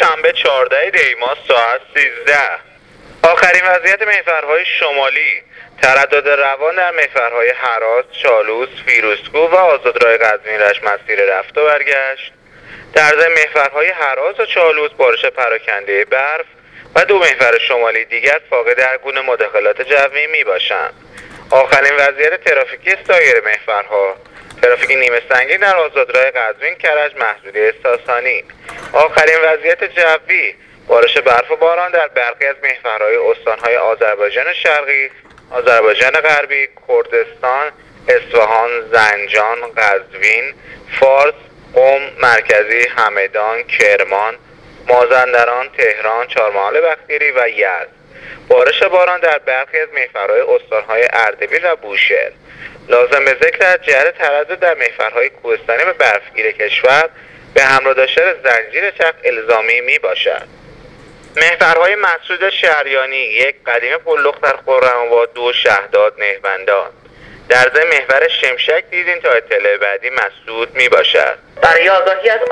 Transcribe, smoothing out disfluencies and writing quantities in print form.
شنبه 14 دی‌ماه ساعت 13. آخرین وضعیت محورهای شمالی: تردد روان در محورهای هراس، چالوس، فیروزکوه و آزادراه قزوین رشت مسیر رفت و برگشت. در ضمن محورهای هراس و چالوس بارش پراکنده برف و دو محور شمالی دیگر فاقد هر گونه مداخلات جوی می باشند. آخرین وضعیت ترافیکی سایر محورها: ترافیک نیمه سنگین در آزادراه قزوین کرج محدوده ساسانی. آخرین وضعیت جوی: بارش برف و باران در برخی از محورهای استانهای آذربایجان شرقی، آذربایجان غربی، کردستان، اصفهان، زنجان، قزوین، فارس، قم مرکزی، همدان، کرمان، مازندران، تهران، چهارمحال بختیاری و یزد. بارش باران در برخی از محورهای استانهای اردبیل و بوشهر. لازم به ذکر از جهت تردد در محورهای کوهستانی و برفگیر کشور به همراه داشتن زنجیر چرخ الزامی می باشد. محورهای مسعود شهریانی: 1 قدیم پلخ در خرم‌آباد، 2 شهداد نهبندان. در ضمن محور شمشک دیدین تا اطلاع بعدی مسعود می باشد. برای آگاهی از